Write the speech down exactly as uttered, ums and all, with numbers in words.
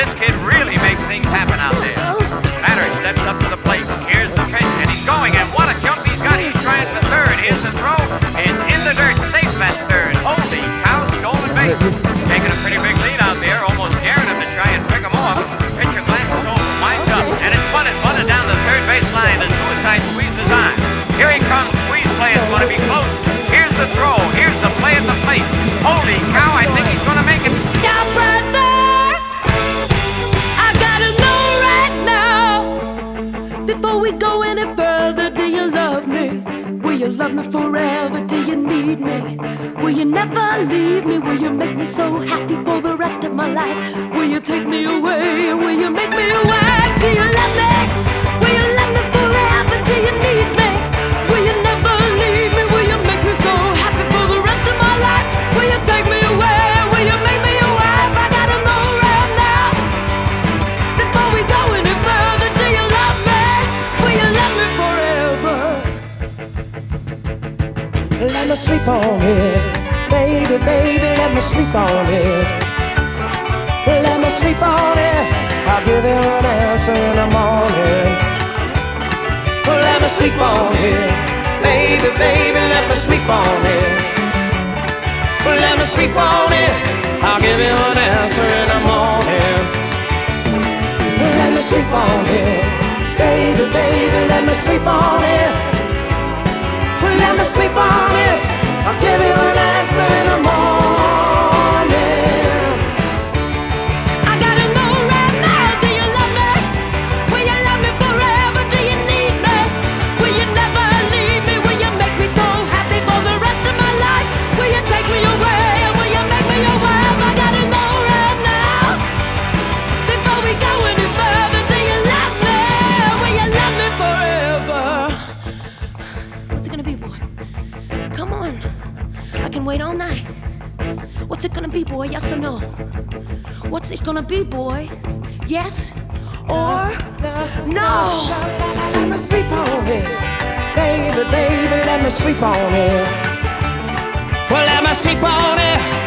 kid really makes things happen out there. Batter steps up to the plate. Here's the pitch, and he's going, and what a jump he's got. He's trying for third. Here's the throw. It's in the dirt. Safe at third. Holy cow, stolen base. Taking a pretty big lead out there, almost daring him to try and pick him off. Pitcher glances over, winds up, and it's bunted, bunted down the third base line. The suicide squeezes on. Here he comes. Squeeze play is going to be close. Here's the throw. Here's the play at the plate. Holy cow, I think he's going to make it. Stop right there. I gotta know right now. Before we go any further, do you love me? Will you love me forever? Do you need me? Will you never leave me? Will you make me so happy for the rest of my life? Will you take me away? Will you make me a wife? Do you love me? Will you love me forever? Do you need me? Will you never leave me? Will you make me so happy for the rest of my life? Will you take me away? Will you make me a wife? I gotta know right now. Before we go any further, do you love me? Will you love me forever? Let me sleep on it, baby, baby, let me sleep on it. Let me sleep on it, I'll give you an answer in the morning. Let me sleep on it, baby, baby, let me sleep on it. Let me sleep on it, I'll give you an answer in the morning. Let me sleep on it, baby, baby, let me sleep on it. Let me sleep on it, I'll give you an answer in the morning. I gotta know right now, do you love me? Will you love me forever? Do you need me? Will you never leave me? Will you make me so happy for the rest of my life? Will you take me away? Will you make me your wife? I gotta know right now. Before we go any further, do you love me? Will you love me forever? What's it gonna be, boy? Come on, I can wait all night. What's it gonna be, boy? Yes or no? What's it gonna be, boy? Yes or no? Let me sleep on it, baby, baby, let me sleep on it. Well, let me sleep on it.